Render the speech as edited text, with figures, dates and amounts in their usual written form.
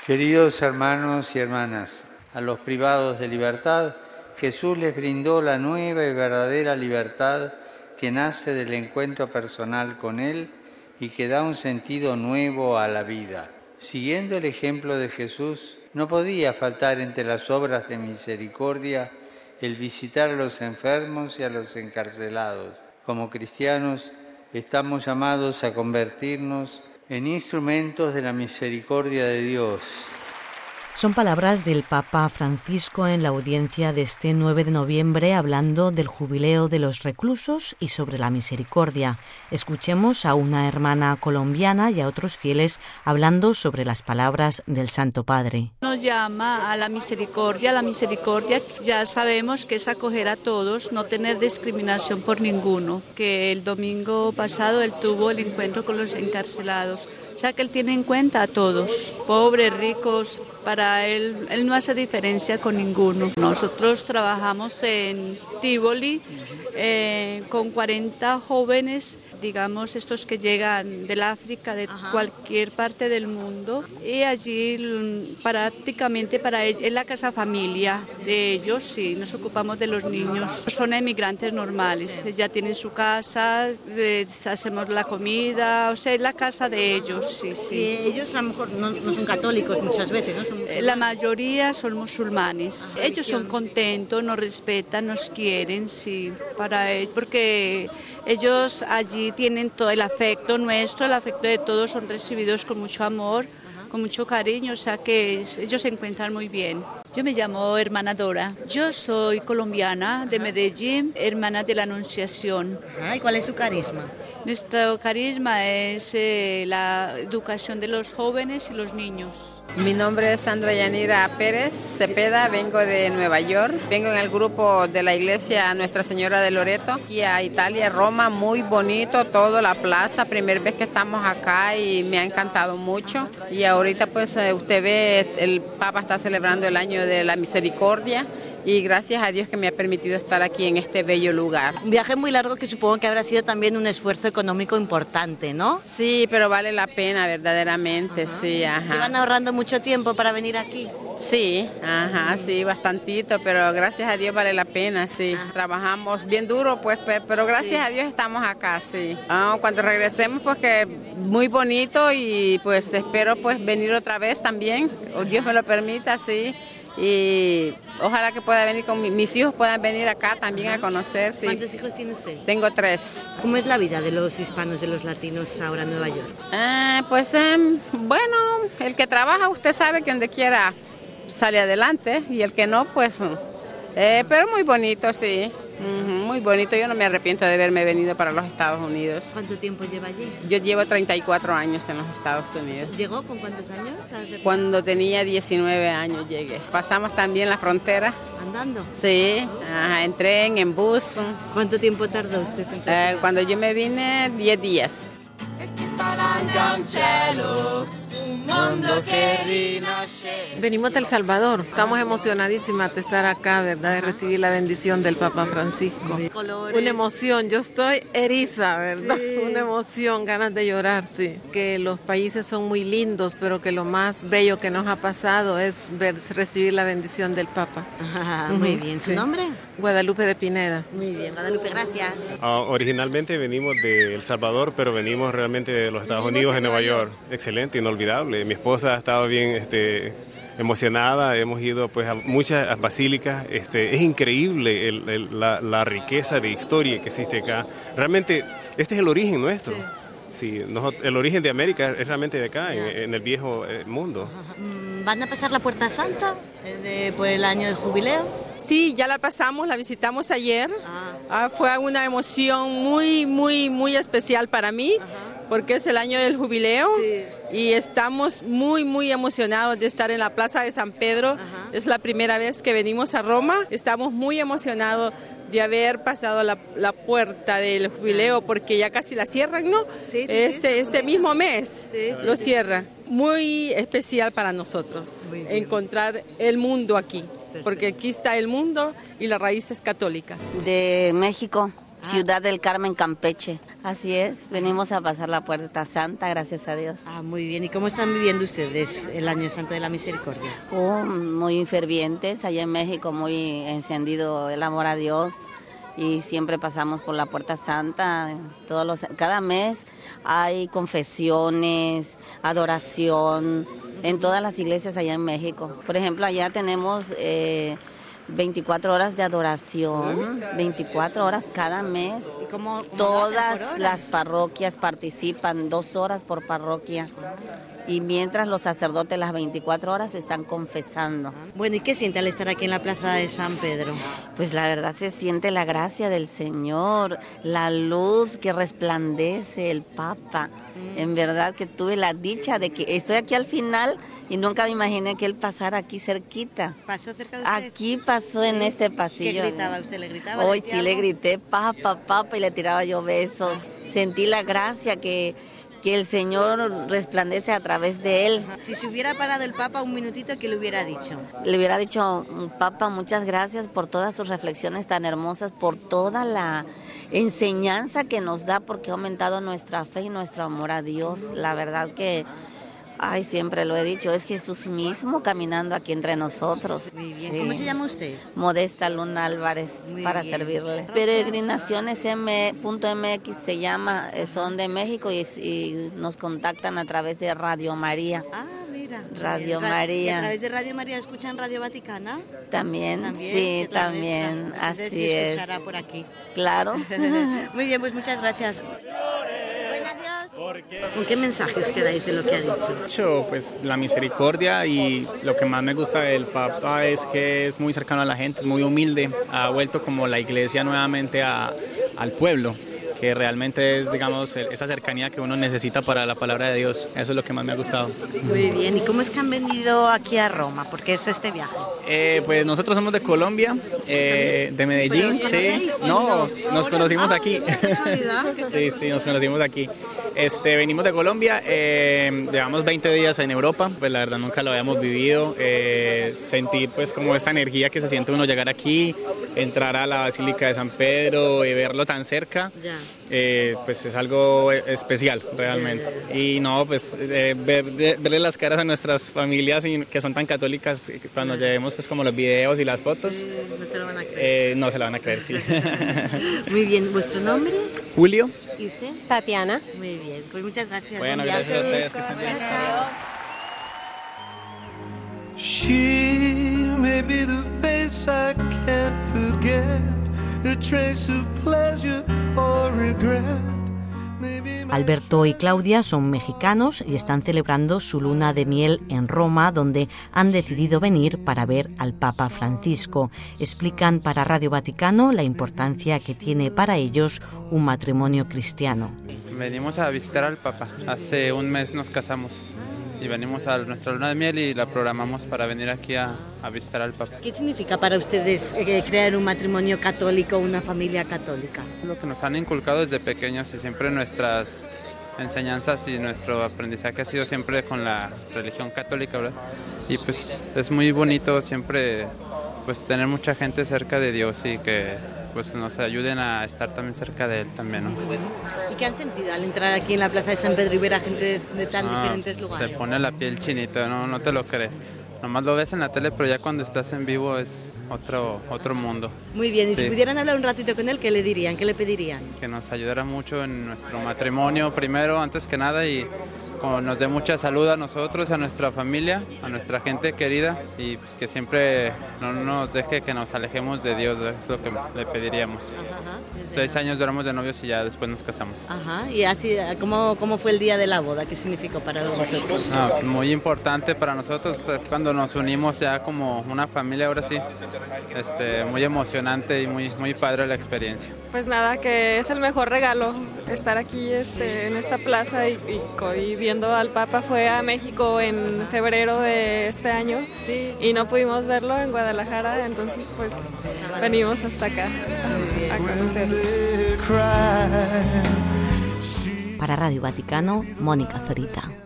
Queridos hermanos y hermanas, a los privados de libertad, Jesús les brindó la nueva y verdadera libertad que nace del encuentro personal con Él y que da un sentido nuevo a la vida. Siguiendo el ejemplo de Jesús, no podía faltar entre las obras de misericordia el visitar a los enfermos y a los encarcelados. Como cristianos, estamos llamados a convertirnos en instrumentos de la misericordia de Dios. Son palabras del Papa Francisco en la audiencia de este 9 de noviembre hablando del jubileo de los reclusos y sobre la misericordia. Escuchemos a una hermana colombiana y a otros fieles hablando sobre las palabras del Santo Padre. Nos llama a la misericordia ya sabemos que es acoger a todos, no tener discriminación por ninguno, que el domingo pasado él tuvo el encuentro con los encarcelados. O sea que él tiene en cuenta a todos, pobres, ricos, para él no hace diferencia con ninguno. Nosotros trabajamos en Tivoli con 40 jóvenes, digamos estos que llegan del África, de cualquier parte del mundo, y allí prácticamente para ellos, es la casa familia de ellos, sí, nos ocupamos de los niños. Son emigrantes normales, ya tienen su casa, les hacemos la comida, o sea, es la casa de ellos. Sí. Y ellos a lo mejor no son católicos muchas veces, ¿no? Son musulmanes. La mayoría son musulmanes. Ellos son contentos, nos respetan, nos quieren, sí, para ellos, porque ellos allí tienen todo el afecto nuestro, el afecto de todos, son recibidos con mucho amor, con mucho cariño, o sea que ellos se encuentran muy bien. Yo me llamo hermana Dora. Yo soy colombiana de Medellín, hermana de la Anunciación. ¿Y cuál es su carisma? Nuestro carisma es la educación de los jóvenes y los niños. Mi nombre es Sandra Yanira Pérez Cepeda, vengo de Nueva York, vengo en el grupo de la iglesia Nuestra Señora de Loreto, aquí a Italia, Roma, muy bonito todo, la plaza, primera vez que estamos acá y me ha encantado mucho. Y ahorita pues usted ve, el Papa está celebrando el año de la misericordia. Y gracias a Dios que me ha permitido estar aquí en este bello lugar. Un viaje muy largo que supongo que habrá sido también un esfuerzo económico importante, ¿no? Sí, pero vale la pena verdaderamente, sí. ¿Te van ahorrando mucho tiempo para venir aquí? Sí, sí, bastantito, pero gracias a Dios vale la pena, sí. Trabajamos bien duro, pues, pero gracias a Dios estamos acá, sí. Cuando regresemos, pues que muy bonito y pues espero pues venir otra vez también, o Dios me lo permita, sí. Y ojalá que pueda venir con mis hijos, puedan venir acá también a conocer. Sí. ¿Cuántos hijos tiene usted? Tengo 3. ¿Cómo es la vida de los hispanos, de los latinos ahora en Nueva York? Bueno, el que trabaja usted sabe que donde quiera sale adelante y el que no, pues, pero muy bonito, sí. Muy bonito, yo no me arrepiento de haberme venido para los Estados Unidos. ¿Cuánto tiempo lleva allí? Yo llevo 34 años en los Estados Unidos. ¿Llegó con cuántos años? Cuando tenía 19 años llegué. Pasamos también la frontera. ¿Andando? Sí, en tren, en bus. ¿Cuánto tiempo tardó usted? Cuando yo me vine, 10 días. Venimos de El Salvador, estamos emocionadísimas de estar acá, ¿verdad? De recibir la bendición del Papa Francisco. Una emoción, yo estoy eriza, ¿verdad? Sí. Una emoción, ganas de llorar, sí. Que los países son muy lindos, pero que lo más bello que nos ha pasado es recibir la bendición del Papa. Muy bien, ¿su nombre? Guadalupe de Pineda. Muy bien, Guadalupe, gracias. Originalmente venimos de El Salvador, pero venimos realmente de los Estados Unidos, de Nueva York. Excelente, inolvidable. Mi esposa ha estado bien emocionada, hemos ido pues a muchas basílicas. Es increíble la riqueza de historia que existe acá. Realmente este es el origen nuestro. Sí, el origen de América es realmente de acá, en el viejo mundo. ¿Van a pasar la Puerta Santa por el año del jubileo? Sí, ya la pasamos, la visitamos ayer. Fue una emoción muy especial para mí. Porque es el año del jubileo y estamos muy emocionados de estar en la Plaza de San Pedro. Es la primera vez que venimos a Roma. Estamos muy emocionados de haber pasado la puerta del jubileo porque ya casi la cierran, ¿no? Este mismo mes lo cierran. Muy especial para nosotros encontrar el mundo aquí, porque aquí está el mundo y las raíces católicas. De México. Ciudad del Carmen, Campeche. Así es, venimos a pasar la Puerta Santa, gracias a Dios. Muy bien. ¿Y cómo están viviendo ustedes el Año Santo de la Misericordia? Muy fervientes, allá en México muy encendido el amor a Dios y siempre pasamos por la Puerta Santa. Cada mes hay confesiones, adoración en todas las iglesias allá en México. Por ejemplo, allá tenemos 24 horas de adoración, 24 horas cada mes. ¿Y cómo Todas las parroquias participan, 2 horas por parroquia. Y mientras los sacerdotes las 24 horas están confesando. Bueno, ¿y qué siente al estar aquí en la Plaza de San Pedro? Pues la verdad se siente la gracia del Señor, la luz que resplandece el Papa. En verdad que tuve la dicha de que estoy aquí al final y nunca me imaginé que él pasara aquí cerquita. ¿Pasó cerca de usted? Aquí pasó en este pasillo. ¿Qué gritaba usted? ¿Le gritaba? Hoy sí le grité, Papa, Papa, y le tiraba yo besos. Sentí la gracia que el Señor resplandece a través de él. Si se hubiera parado el Papa un minutito, ¿qué le hubiera dicho? Le hubiera dicho, Papa, muchas gracias por todas sus reflexiones tan hermosas, por toda la enseñanza que nos da, porque ha aumentado nuestra fe y nuestro amor a Dios. La verdad que, siempre lo he dicho, es Jesús mismo caminando aquí entre nosotros. Muy bien. Sí. ¿Cómo se llama usted? Modesta Luna Álvarez, para servirle. Peregrinaciones.mx se llama, son de México y nos contactan a través de Radio María. Mira. Radio María. ¿Y a través de Radio María escuchan Radio Vaticana? También, sí, también, Entonces, así sí es. escuchará por aquí. Claro. Muy bien, pues muchas gracias. ¿Con qué mensaje os quedáis de lo que ha dicho? Pues la misericordia, y lo que más me gusta del Papa es que es muy cercano a la gente, es muy humilde, ha vuelto como la iglesia nuevamente al pueblo, que realmente es, digamos, esa cercanía que uno necesita para la palabra de Dios. Eso es lo que más me ha gustado. Muy bien, ¿y cómo es que han venido aquí a Roma? ¿Por qué es este viaje? Pues nosotros somos de Colombia, de Medellín. Sí. No, nos conocimos aquí. Sí, nos conocimos aquí. Venimos de Colombia, llevamos 20 días en Europa, pues la verdad nunca lo habíamos vivido. Sentir pues como esa energía que se siente uno llegar aquí, entrar a la Basílica de San Pedro y verlo tan cerca. Pues es algo especial realmente. Y no, pues verle las caras a nuestras familias que son tan católicas, cuando llevemos pues como los videos y las fotos, no se lo van a creer. No se lo van a creer, sí. Muy bien, ¿vuestro nombre? Julio. ¿Y usted? Tatiana. Muy bien, pues muchas gracias. Bueno, gracias a ustedes, que estén bien. She may be the face I can't forget, a trace of pleasure or regret. Alberto y Claudia son mexicanos y están celebrando su luna de miel en Roma, donde han decidido venir para ver al Papa Francisco. Explican para Radio Vaticano la importancia que tiene para ellos un matrimonio cristiano. Venimos a visitar al Papa. Hace un mes nos casamos y venimos a nuestra luna de miel y la programamos para venir aquí a visitar al Papa. ¿Qué significa para ustedes crear un matrimonio católico, una familia católica? Lo que nos han inculcado desde pequeños y siempre nuestras enseñanzas y nuestro aprendizaje ha sido siempre con la religión católica, ¿verdad? Y pues es muy bonito siempre pues tener mucha gente cerca de Dios y que pues nos ayuden a estar también cerca de Él también, ¿no? ¿Y qué han sentido al entrar aquí en la Plaza de San Pedro y ver a gente de tan diferentes lugares? Se pone la piel chinita, no te lo crees. Nomás lo ves en la tele, pero ya cuando estás en vivo es otro mundo. Muy bien, y si pudieran hablar un ratito con él, ¿qué le dirían? ¿Qué le pedirían? Que nos ayudara mucho en nuestro matrimonio primero, antes que nada, y nos dé mucha salud a nosotros, a nuestra familia, a nuestra gente querida, y pues que siempre no nos deje que nos alejemos de Dios, es lo que le pediríamos. 6 años duramos de novios y ya después nos casamos. Ajá, y así, ¿cómo fue el día de la boda? ¿Qué significó para vosotros? Muy importante para nosotros, pues, cuando nos unimos ya como una familia, ahora sí, muy emocionante y muy padre la experiencia. Pues nada, que es el mejor regalo estar aquí en esta plaza y viendo al Papa. Fue a México en febrero de este año y no pudimos verlo en Guadalajara, entonces pues venimos hasta acá a conocerlo. Para Radio Vaticano, Mónica Zorita.